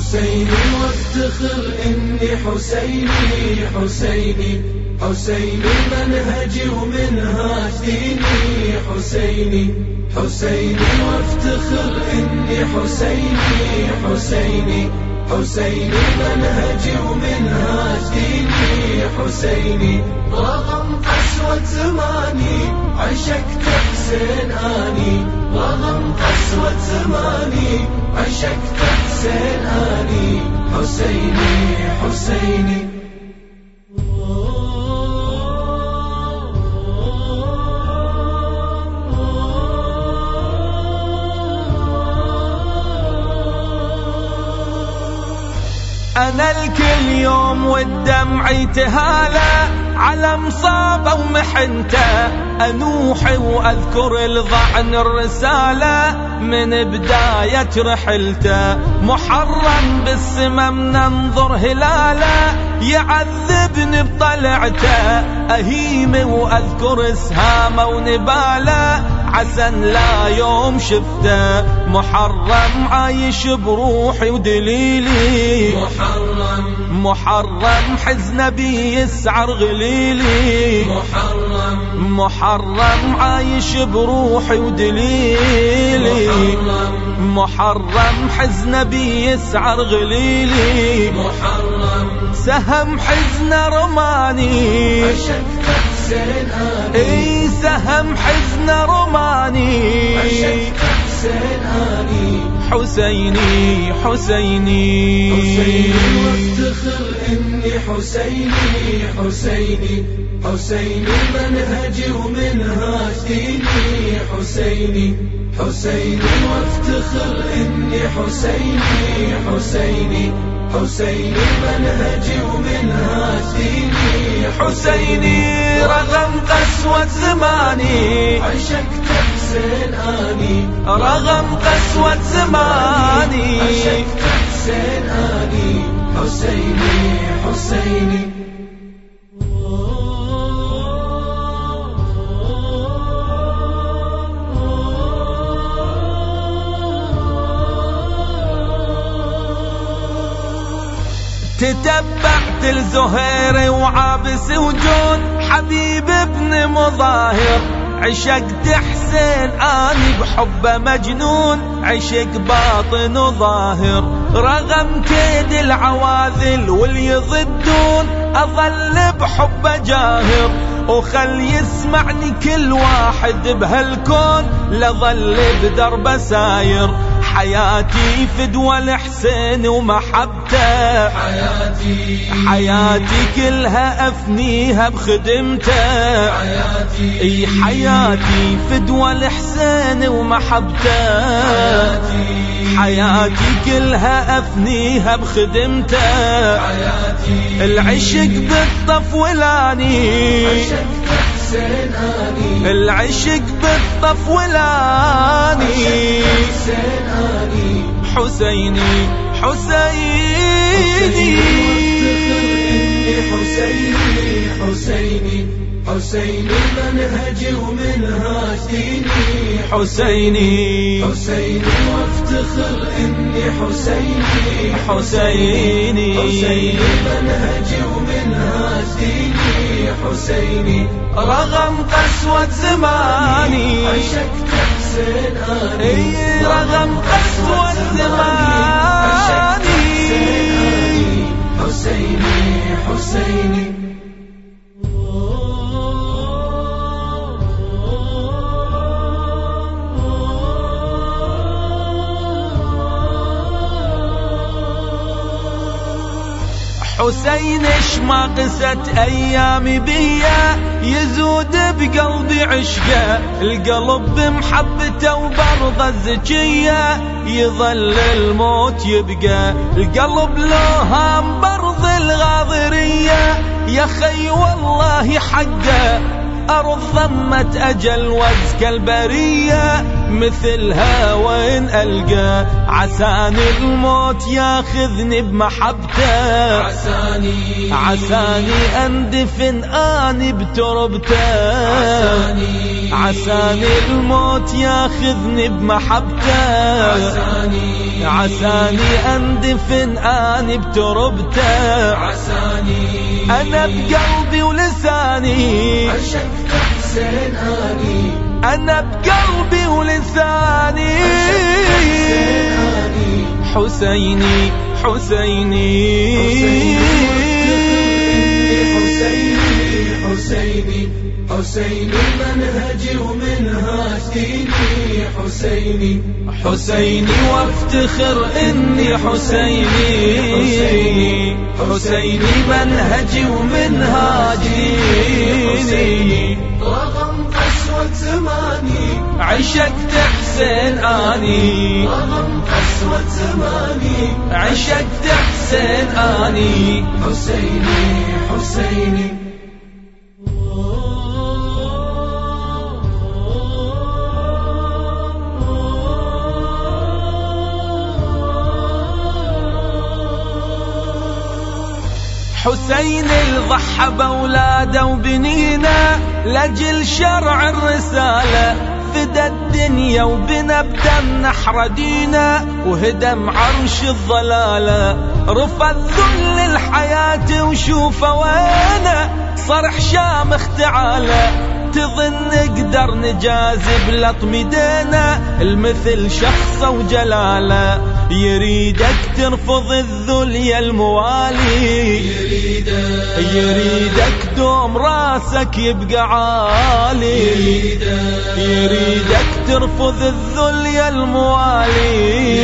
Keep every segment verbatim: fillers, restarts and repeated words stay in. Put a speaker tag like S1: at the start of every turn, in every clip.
S1: حسيني وافتخر إني حسيني حسيني حسيني منهجي ومنهاج ديني حسيني حسيني وافتخر إني حسيني حسيني حسيني منهجي ومنهاج ديني حسيني رغم قسوة زماني عشقت حسين آني رغم قسوة زماني عشقت حسين آني حسيني حسيني
S2: أنا الكل يوم والدمع يتهالى على مصابه ومحنته أنوحي وأذكر الضعن الرسالة من بداية رحلته محرم بالسمم ننظر هلاله يعذبني بطلعته أهيم وأذكر اسهامه ونباله عسن لا يوم شفته محرم عايش بروحي ودليلي
S1: محرم
S2: محرم حزن بي يسعر غليلي
S1: محرم
S2: محرم عايش بروحي ودليلي
S1: محرم
S2: محرم حزن بي يسعر غليلي
S1: محرم
S2: سهم حزن رماني
S1: عشقت حسين آني
S2: اي سهم حزن رماني
S1: عشقت حسين آني
S2: حسيني حسيني
S1: حسيني وافتخر إني حسيني حسيني حسيني منهجي ومنهاج ديني حسيني حسيني وافتخر إني حسيني حسيني حسيني منهجي ومنهاج ديني
S2: حسيني رغم قسوة زماني
S1: عشقت حسين آني
S2: رغم قسوة زماني
S1: عشقت حسين آني حسيني حسيني
S2: تتبعت الزهير وعابس وجود حبيب ابن مظاهر عشقت حسين اني بحبه مجنون عشق باطن وظاهر رغم كيد العواذل واللي يضدون اظل بحبه جاهر وخل يسمعني كل واحد بهالكون لظل بدربه ساير حياتي فدوى الحسين ومحبته
S1: حياتي
S2: حياتي كلها أفنيها بخدمته
S1: حياتي
S2: اي حياتي فدوى الحسين ومحبته
S1: حياتي
S2: حياتي كلها أفنيها بخدمته
S1: حياتي
S2: العشق بالطفولاني
S1: عشقت حسين آني
S2: العشق بالطفولاني
S1: حسين آني
S2: حسيني حسيني
S1: حسيني حسيني حسيني منهجي ومنهاج ديني
S2: حسيني
S1: حسيني وافتخر إني حسيني
S2: حسيني
S1: حسيني منهجي ومنهاج ديني حسيني
S2: رغم قسوة زماني
S1: عشقت حسين آني
S2: اي رغم قسوة زماني
S1: حسيني حسيني
S2: حسين اش ما قست ايامي بيا يزود بقلبي عشقه القلب بمحبته وبرضه الزكيه يظل الموت يبقى القلب له هام برض الغاضريه يا خي والله حقه أرض ضمت أجل وزك البرية مثلها وين ألقى عساني الموت ياخذني بمحبته
S1: عساني
S2: عساني أندفن آني بتربته
S1: عساني
S2: عساني الموت ياخذني بمحبته،
S1: عساني
S2: عساني اندفن اني بتربته،
S1: عساني
S2: انا بقلبي ولساني
S1: عشقت حسين اني،
S2: انا بقلبي ولساني حسيني حسيني
S1: حسيني حسيني حسيني منهجي ومنهاج ديني، حسيني
S2: حسيني وافتخر اني حسيني، حسيني منهجي ومنهاج ديني،
S1: رغم قسوة زماني
S2: عشقت حسين اني،
S1: رغم قسوة زماني
S2: عشقت حسين اني،
S1: حسيني حسيني
S2: حسين الضحى بأولاده وبنينا لأجل شرع الرسالة، فدى الدنيا وبنى بدم نحر دينا وهدم عرش الضلالة، رفع الذل الحياة وشوفه وينه صرح شامخ تعالى، تظن نقدر نجازب لطم يدينا المثل شخصه وجلاله، يريدك ترفض الذل يا الموالي،
S1: يريدك
S2: يريدك دوم راسك يبقى عالي،
S1: يريدك
S2: يريدك ترفض الذل يا الموالي،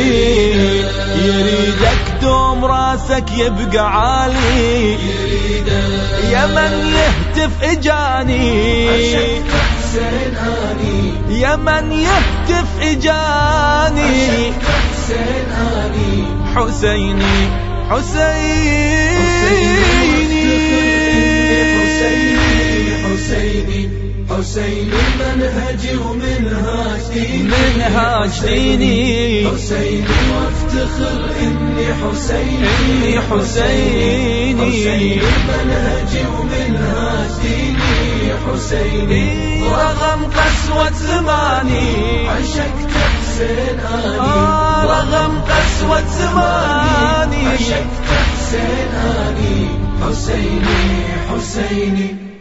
S2: يريدك دوم راسك يبقى عالي،
S1: يريدك
S2: يا من يهتف اجاني،
S1: عشقت حسين اني،
S2: يا من يهتف اجاني،
S1: عشقت حسين اني،
S2: حسيني حسيني
S1: حسيني حسيني حسيني منهجي ومنهاج ديني،
S2: منهاج ديني،
S1: حسيني وافتخر اني حسيني،
S2: إني حسيني،
S1: حسيني منهجي ومنهاج ديني، حسيني
S2: رغم قسوة زماني،
S1: عشقت حسين اني،
S2: آه رغم قسوة زماني،
S1: عشقت حسين اني، حسيني حسيني